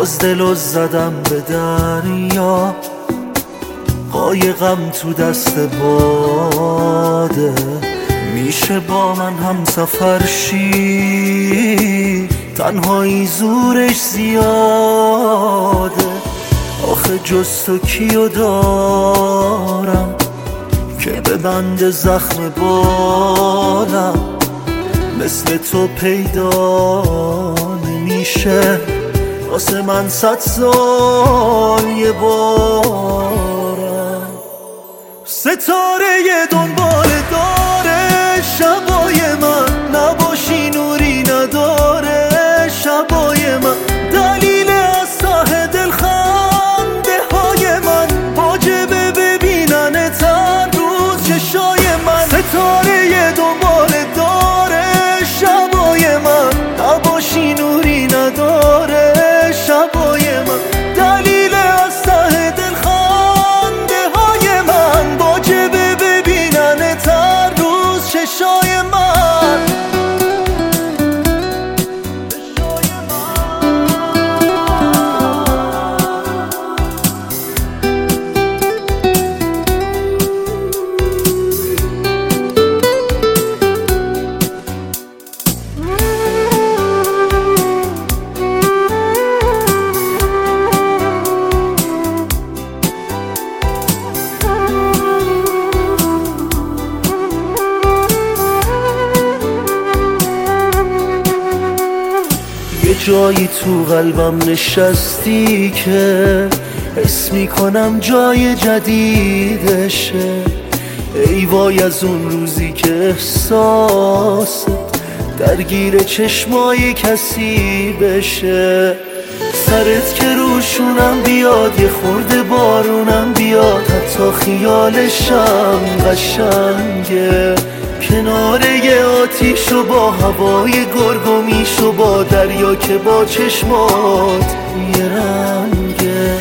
باز دلو زدم به دریا، قایقم تو دست باده. میشه با من هم سفر شی، تنهایی زورش زیاده. آخه جز تو کیو دارم که ببنده زخم بالم، مثل تو پیدا نمیشه واسه من 100 سال یه بارم. ستاره دنبال داره شبای من، نباشی نوری نداره شبای من. دلیل از ته دل خنده های من، واجبه ببیننت هر روز چشای من. ستاره دنبال داره شبای من، نباشی نوری نداره شبای من. دلیل از ته دل خنده های من، واجبه ببیننت هر روز چشای من. جایی تو قلبم نشستی که حس میکنم جای جدیدشه. ای وای از اون روزی که احساست درگیر چشمای کسی بشه. سرت که روشونم بیاد، یه خورده بارونم بیاد، حتی خیالشم قشنگه. کناره یه آتیش و با هوای گرگومیش و با دریا که با چشمات یه رنگه.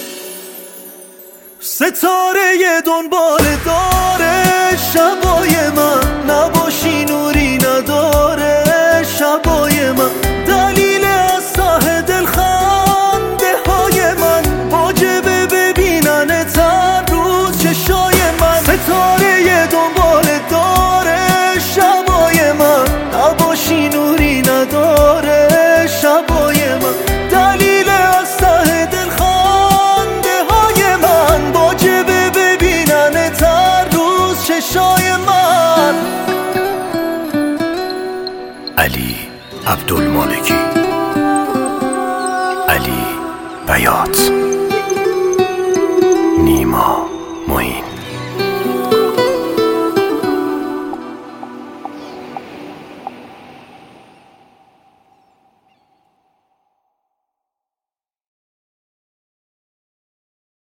ستاره دنبال داره شبای من، نباشی نوری نداره شبای من. دلیل از ته دل خنده های من، واجبه ببیننت هر روز چشای من. ستاره دنبال داره شبای من، نباشی نوری نداره شبای من. دلیل از ته دل خنده های من، واجبه ببیننت هر روز چشای من. علی عبدالمالکی، علی بیات، نیما.